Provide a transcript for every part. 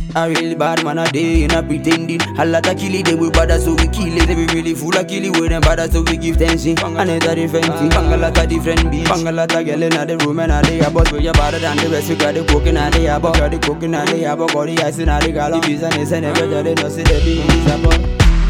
A real bad man a day in a pretending. A lot of kill it, they will bother so we kill it. They be really full of kill it with them bother so we give tension. And it's a different thing. Bang a lot of different beats. Bang a lot of girl in the room and they are but we are better than the rest. We got the cooking and they are but got the cooking and they are but got the ice and the gallon. The business and everybody knows it. They be in about.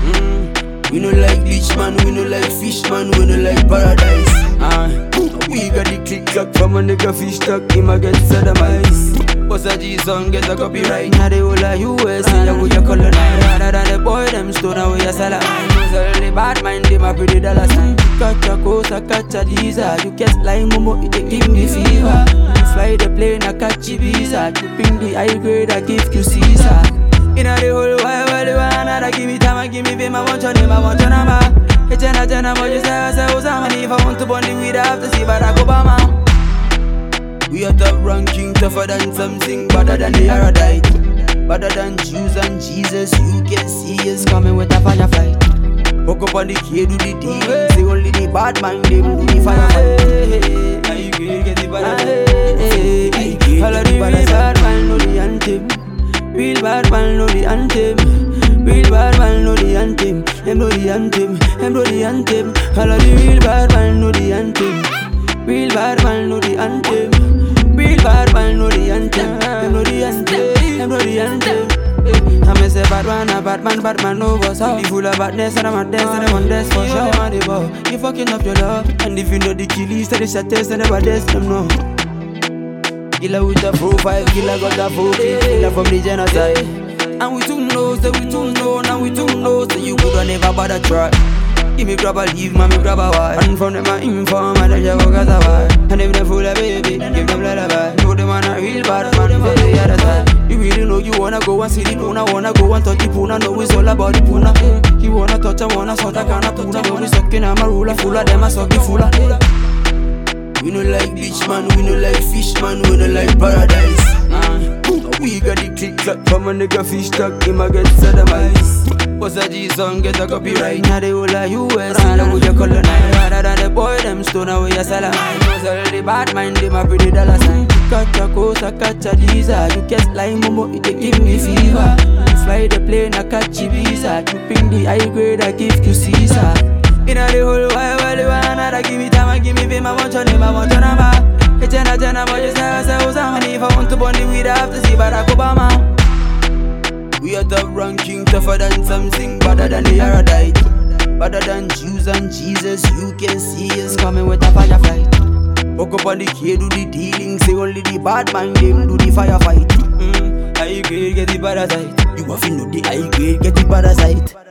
We no like beach man, we no like fish man, we no like paradise. We got the click clock from a nigga fish talk, him a get sodomized. Boss a G song get a copyright. Now they all a US, yeah we a colonize. Rather than the boy them stone away a salad. Most of the bad mind them a pretty dollar sign. Catch a cosa, catch a visa. You catch like momo, it give me fever. You fly the plane, I catch a visa. You ping the high grade, I give you Caesar. Inna the whole wide world, I give me time, I give me fame, I want your name, I want your number. It's a but you say I say Osama. If I want to burn the weed, I have to see Barack Obama. We are top ranking, tougher than something, better than the Aradite. Better than Jews and Jesus, you can see us coming with a firefight. Walk up on the kid, do the deal, say only the bad man, they do the firefight. I agree, get the bad all of the real bad man know the anthem. Real bad man know the anthem. Real bad man know the anthem. Them know the anthem. Them know the anthem. All of the real bad man know the anthem. Real bad man know the anthem. Real bad man know the anthem. Them know the anthem. Them know the anthem. I may say bad man know what's up. You full of badness and I'm a dance and I'm on dance for sure. You fucking up your love. And if you know the killies, that is a test and never test them no. Killer with a profile, killer got a focus, killer from the genocide. And we too know, so we too know, now we too know, so you coulda never bother try. Give me grab a leave, man, me grab a wire. And from them I inform, and they just walk as a wire. And if they full of baby, give them lullaby. Know them man a real bad man from the other side. You really know you wanna go and see the puna, wanna go and touch the puna. Know it's all about the puna. You wanna touch and wanna sort of kind of puna. When we sucking on my ruler, full of them I suck the full of. We no like beach man, we no like fish man, we no like paradise. We got the click clock from a nigga fish talk, him a get sodomized. Boss a G song get a copyright. Now they all a US, and we a colonize. Rather than the boy them stone away a salad. Most of the bad mind them a pretty dollar sign. Catch a cosa, catch a visa. You catch like momo, it give me fever. You fly the plane, I catch a visa. You ping the high grade, I give you Caesar. Inna the whole wide world, I give me time, I give me fame, I want your name, I want your number. It's a but you say I say Osama. If I want to burn the weed, I have to see Barack Obama. We are top ranking, tougher than something, better than the Aradite. Better than Jews and Jesus, you can see us coming with a firefight. Walk up on the kid, do the dealing, say only the bad man, them do the firefight. High grade, get the parasite. You have to know the high grade, get the parasite.